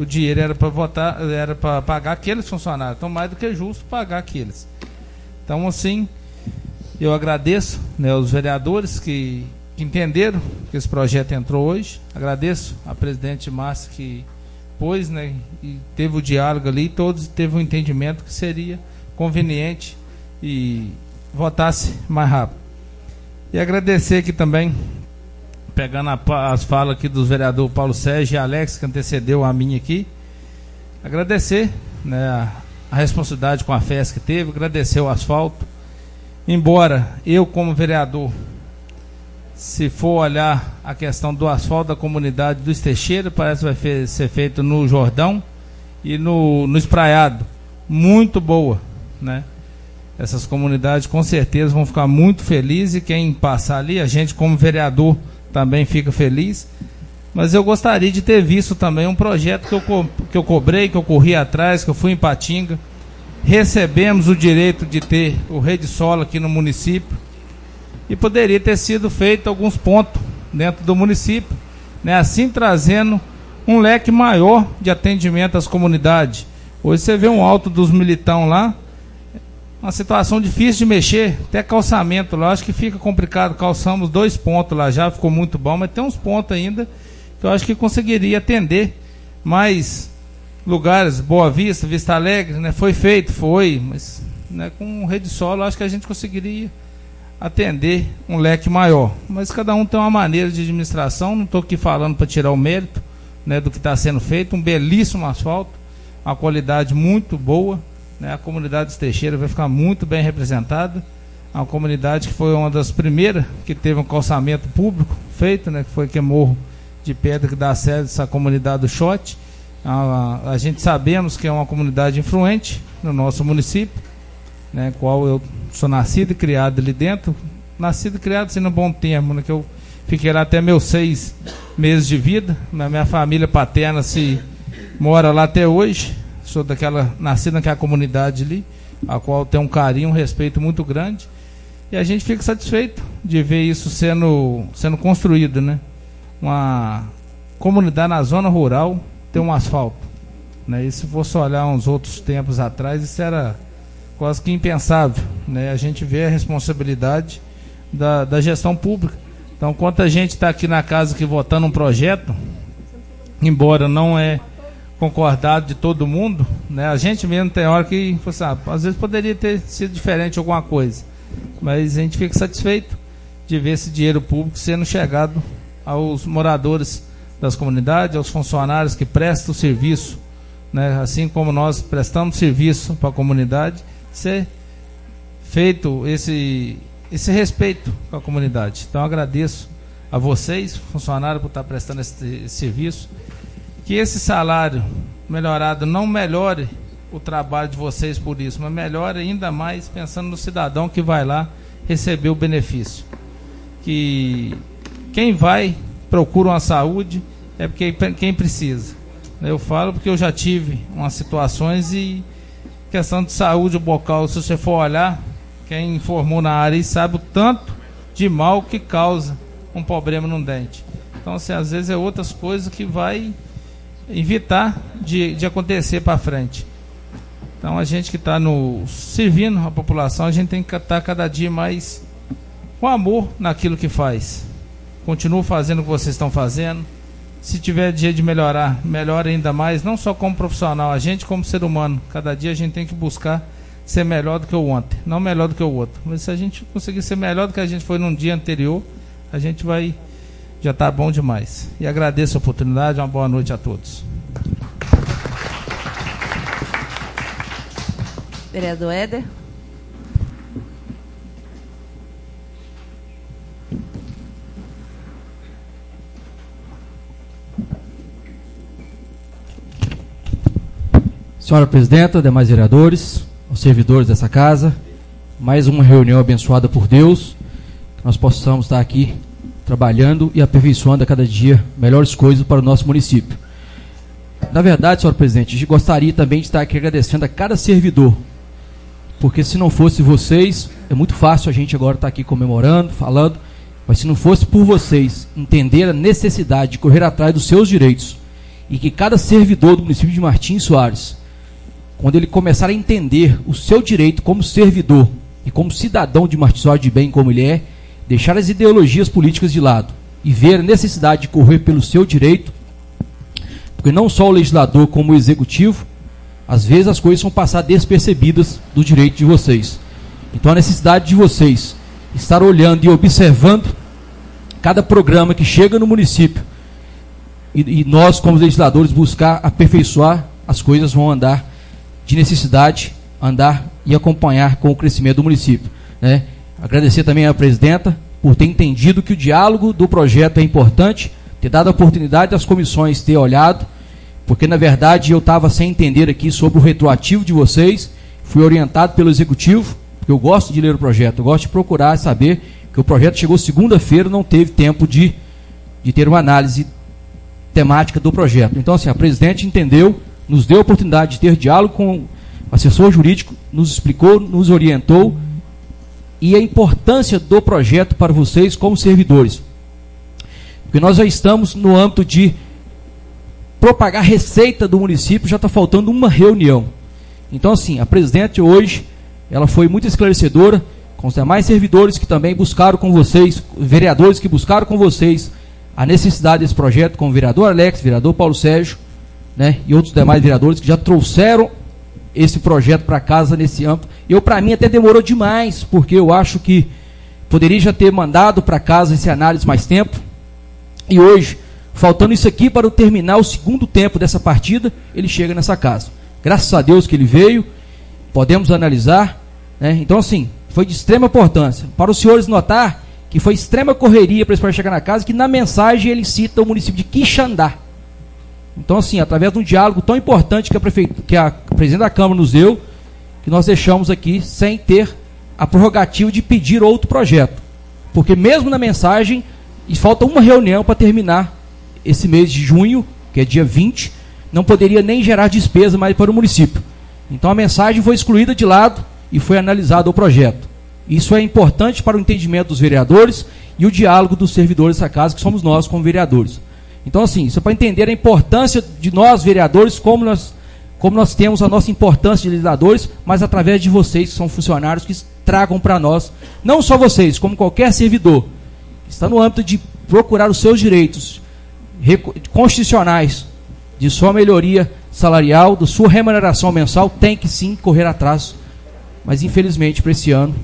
o dinheiro era para votar, era para pagar aqueles funcionários. Então, mais do que justo pagar aqueles. Então, assim, eu agradeço, né, os vereadores que entenderam que esse projeto entrou hoje. Agradeço a presidente Márcia que pôs, né, e teve o diálogo ali, todos teve um entendimento que seria conveniente e votasse mais rápido. E agradecer aqui também, pegando as falas aqui dos vereadores Paulo Sérgio e Alex, que antecedeu a minha aqui, agradecer, né, a responsabilidade com a festa que teve, agradecer o asfalto. Embora eu, como vereador, se for olhar a questão do asfalto da comunidade do Esteixeira, parece que vai ser feito no Jordão e no Espraiado. Muito boa, né? Essas comunidades com certeza vão ficar muito felizes, e quem passar ali, a gente como vereador também fica feliz. Mas eu gostaria de ter visto também um projeto que eu cobrei, que eu corri atrás, que eu fui em Patinga. Recebemos o direito de ter o rede solo aqui no município, e poderia ter sido feito alguns pontos dentro do município, né? Assim trazendo um leque maior de atendimento às comunidades. Hoje você vê um alto dos Militão lá, uma situação difícil de mexer, até calçamento lá, acho que fica complicado. Calçamos 2 pontos lá, já ficou muito bom, mas tem uns pontos ainda que eu acho que conseguiria atender mais lugares. Boa Vista, Vista Alegre, né? Foi feito, mas, né, com rede solo acho que a gente conseguiria atender um leque maior. Mas cada um tem uma maneira de administração, não estou aqui falando para tirar o mérito, né, do que está sendo feito. Um belíssimo asfalto, uma qualidade muito boa, né? A comunidade de Teixeira vai ficar muito bem representada. Uma comunidade que foi uma das primeiras que teve um calçamento público feito, né, que foi que Morro de Pedra, que dá sede dessa comunidade do Xote. A gente sabemos que é uma comunidade influente no nosso município, né, qual eu sou nascido e criado ali dentro. Nascido e criado, assim, no bom termo, né, que eu fiquei lá até meus 6 meses de vida. Minha família paterna mora lá até hoje. Sou nascido naquela comunidade ali, a qual tem um carinho, um respeito muito grande. E a gente fica satisfeito de ver isso sendo construído, né? Uma comunidade na zona rural tem um asfalto, né? E se fosse olhar uns outros tempos atrás, isso era quase que impensável, né? A gente vê a responsabilidade da gestão pública. Então, quanta gente está aqui na casa que votando um projeto, embora não é concordado de todo mundo, né? A gente mesmo tem hora que, às vezes poderia ter sido diferente alguma coisa, mas a gente fica satisfeito de ver esse dinheiro público sendo chegado aos moradores das comunidades, aos funcionários que prestam serviço, né? Assim como nós prestamos serviço para a comunidade, ser feito esse respeito com a comunidade. Então, agradeço a vocês, funcionários, por estar prestando esse serviço. Que esse salário melhorado não melhore o trabalho de vocês por isso, mas melhore ainda mais pensando no cidadão que vai lá receber o benefício. Que quem vai, procura uma saúde, é porque quem precisa. Eu falo porque eu já tive umas situações, e questão de saúde bucal, se você for olhar, quem formou na área e sabe o tanto de mal que causa um problema no dente. Então, assim, às vezes é outras coisas que vai evitar de acontecer para frente. Então, a gente que está servindo a população, a gente tem que estar cada dia mais com amor naquilo que faz. Continua fazendo o que vocês estão fazendo. Se tiver dia de melhorar, melhora ainda mais, não só como profissional, a gente como ser humano. Cada dia a gente tem que buscar ser melhor do que o ontem, não melhor do que o outro. Mas se a gente conseguir ser melhor do que a gente foi num dia anterior, a gente vai já está bom demais. E agradeço a oportunidade, uma boa noite a todos. Vereador Éder. Senhora Presidenta, demais vereadores, os servidores dessa casa, mais uma reunião abençoada por Deus, que nós possamos estar aqui trabalhando e aperfeiçoando a cada dia melhores coisas para o nosso município. Na verdade, senhor presidente, a gente gostaria também de estar aqui agradecendo a cada servidor, porque se não fosse vocês, é muito fácil a gente agora estar aqui comemorando, falando, mas se não fosse por vocês entender a necessidade de correr atrás dos seus direitos e que cada servidor do município de Martins Soares, quando ele começar a entender o seu direito como servidor e como cidadão de Martins Soares de bem como ele é, deixar as ideologias políticas de lado e ver a necessidade de correr pelo seu direito, porque não só o legislador como o executivo, às vezes as coisas vão passar despercebidas do direito de vocês. Então a necessidade de vocês estar olhando e observando cada programa que chega no município e nós, como legisladores, buscar aperfeiçoar, as coisas vão andar de necessidade, andar e acompanhar com o crescimento do município, né? Agradecer também à presidenta por ter entendido que o diálogo do projeto é importante, ter dado a oportunidade das comissões ter olhado, porque na verdade eu estava sem entender aqui sobre o retroativo de vocês, fui orientado pelo executivo, porque eu gosto de ler o projeto, eu gosto de procurar saber que o projeto chegou segunda-feira, não teve tempo de ter uma análise temática do projeto. Então, assim, a presidente entendeu, nos deu a oportunidade de ter diálogo com o assessor jurídico, nos explicou, nos orientou, e a importância do projeto para vocês como servidores. Porque nós já estamos no âmbito de propagar receita do município, já está faltando uma reunião. Então, assim, a presidente hoje, ela foi muito esclarecedora, com os demais servidores que também buscaram com vocês, vereadores que buscaram com vocês a necessidade desse projeto, como o vereador Alex, vereador Paulo Sérgio, né, e outros demais vereadores que já trouxeram esse projeto para casa nesse âmbito. Para mim, até demorou demais, porque eu acho que poderia já ter mandado para casa esse análise mais tempo, e hoje, faltando isso aqui para terminar o segundo tempo dessa partida, ele chega nessa casa. Graças a Deus que ele veio, podemos analisar, né? Então, assim, foi de extrema importância. Para os senhores notar que foi extrema correria para esse projeto chegar na casa, que na mensagem ele cita o município de Quixandá. Então, assim, através de um diálogo tão importante que a presidente da Câmara nos deu, que nós deixamos aqui sem ter a prerrogativa de pedir outro projeto. Porque mesmo na mensagem, falta uma reunião para terminar esse mês de junho, que é dia 20, não poderia nem gerar despesa mais para o município. Então a mensagem foi excluída de lado e foi analisado o projeto. Isso é importante para o entendimento dos vereadores e o diálogo dos servidores dessa casa, que somos nós como vereadores. Então, assim, isso é para entender a importância de nós, vereadores, como nós temos a nossa importância de legisladores, mas através de vocês, que são funcionários, que tragam para nós, não só vocês, como qualquer servidor, que está no âmbito de procurar os seus direitos constitucionais, de sua melhoria salarial, da sua remuneração mensal, tem que sim correr atrás. Mas, infelizmente, para esse ano,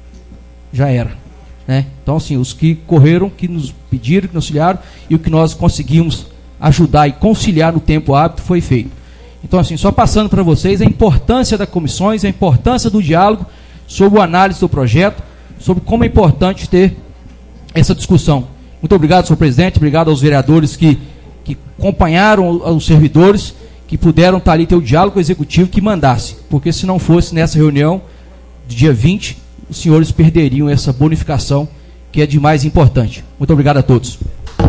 já era, né? Então, assim, os que correram, que nos pediram, que nos auxiliaram, e o que nós conseguimos ajudar e conciliar no tempo hábito foi feito. Então, assim, só passando para vocês a importância das comissões, a importância do diálogo sobre a análise do projeto, sobre como é importante ter essa discussão. Muito obrigado, senhor presidente, obrigado aos vereadores que acompanharam os servidores, que puderam estar ali ter o diálogo executivo que mandasse, porque se não fosse nessa reunião do dia 20, os senhores perderiam essa bonificação que é de mais importante. Muito obrigado a todos.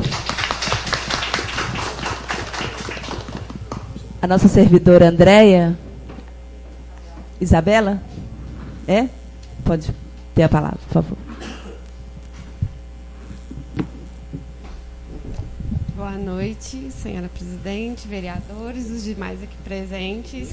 A nossa servidora Andréia Isabela, pode ter a palavra, por favor. Boa noite, senhora presidente, vereadores, os demais aqui presentes.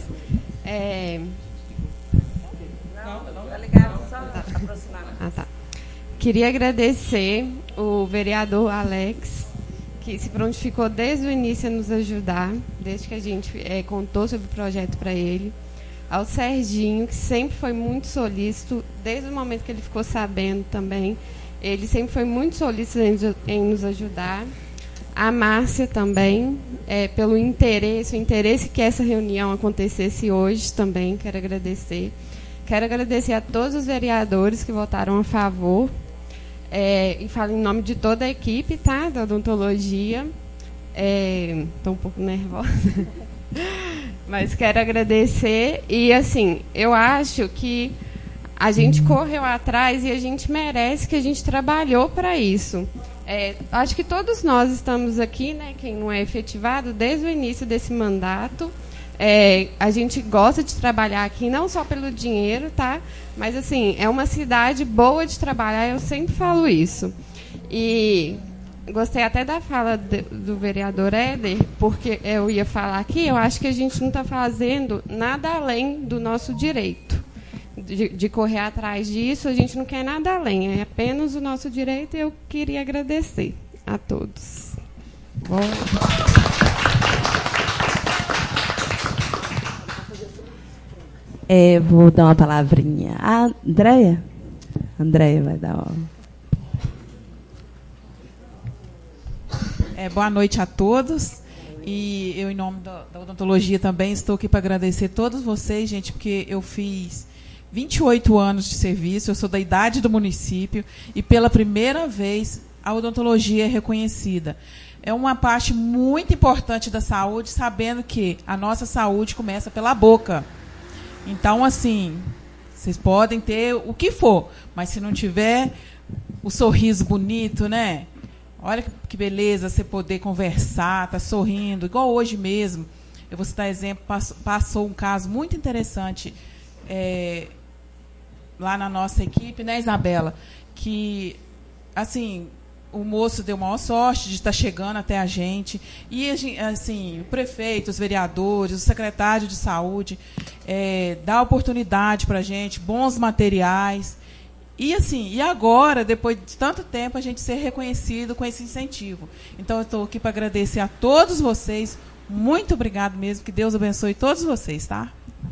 Queria agradecer o vereador Alex, que se prontificou desde o início a nos ajudar, desde que a gente contou sobre o projeto para ele. Ao Serginho, que sempre foi muito solícito, desde o momento que ele ficou sabendo também, ele sempre foi muito solícito em nos ajudar. A Márcia também, pelo interesse, o interesse que essa reunião acontecesse hoje também, quero agradecer. Quero agradecer a todos os vereadores que votaram a favor, e falo em nome de toda a equipe, tá, da odontologia. Estou um pouco nervosa, mas quero agradecer. E, assim, eu acho que a gente correu atrás e a gente merece, que a gente trabalhou para isso. Acho que todos nós estamos aqui, né, quem não é efetivado, desde o início desse mandato. A gente gosta de trabalhar aqui, não só pelo dinheiro, tá? Mas, assim, é uma cidade boa de trabalhar, eu sempre falo isso. E gostei até da fala do vereador Éder, porque eu ia falar aqui, eu acho que a gente não está fazendo nada além do nosso direito. De correr atrás disso, a gente não quer nada além, é apenas o nosso direito, e eu queria agradecer a todos. Bom. Vou dar uma palavrinha. A Andréia? Andréia vai dar uma... Boa noite a todos. E eu, em nome da odontologia, também estou aqui para agradecer a todos vocês, gente, porque eu fiz 28 anos de serviço, eu sou da idade do município, e pela primeira vez a odontologia é reconhecida. É uma parte muito importante da saúde, sabendo que a nossa saúde começa pela boca. Então, assim, vocês podem ter o que for, mas se não tiver o sorriso bonito, né? Olha que beleza você poder conversar, tá sorrindo, igual hoje mesmo. Eu vou citar exemplo, passou um caso muito interessante lá na nossa equipe, né, Isabela? Que, assim, o moço deu maior sorte de estar chegando até a gente. E, assim, o prefeito, os vereadores, o secretário de saúde, dá oportunidade para a gente, bons materiais. E, assim, e agora, depois de tanto tempo, a gente ser reconhecido com esse incentivo. Então, eu estou aqui para agradecer a todos vocês. Muito obrigado mesmo. Que Deus abençoe todos vocês, tá?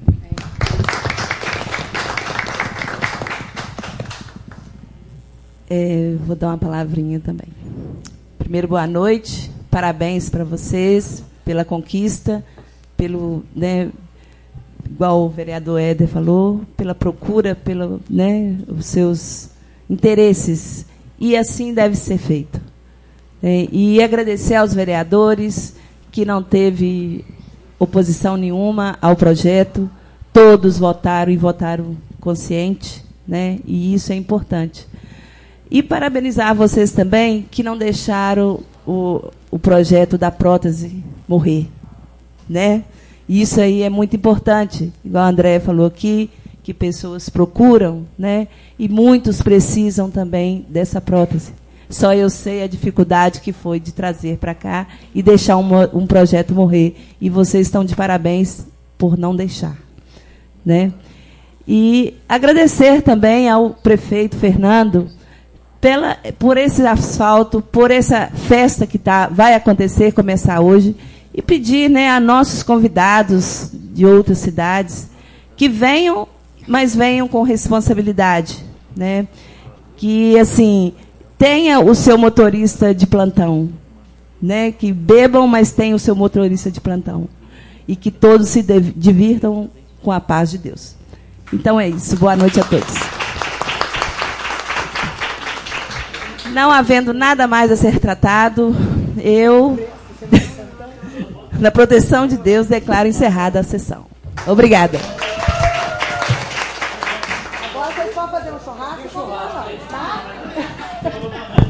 Vou dar uma palavrinha também. Primeiro, boa noite. Parabéns para vocês pela conquista, pelo, né, igual o vereador Éder falou, pela procura, pelo, né, os seus interesses. E assim deve ser feito. E agradecer aos vereadores que não teve oposição nenhuma ao projeto. Todos votaram e votaram consciente, né? E isso é importante. E parabenizar vocês também que não deixaram o projeto da prótese morrer, né? E isso aí é muito importante, igual a Andréia falou aqui, que pessoas procuram, né? E muitos precisam também dessa prótese. Só eu sei a dificuldade que foi de trazer para cá e deixar um projeto morrer. E vocês estão de parabéns por não deixar, né? E agradecer também ao prefeito Fernando por esse asfalto, por essa festa que vai acontecer, começar hoje, e pedir, né, a nossos convidados de outras cidades que venham, mas venham com responsabilidade, né? Que, assim, tenha o seu motorista de plantão, né? Que bebam, mas tenha o seu motorista de plantão. E que todos se divirtam com a paz de Deus. Então é isso. Boa noite a todos. Não havendo nada mais a ser tratado, eu, na proteção de Deus, declaro encerrada a sessão. Obrigada. Agora vocês podem fazer um churrasco, tá?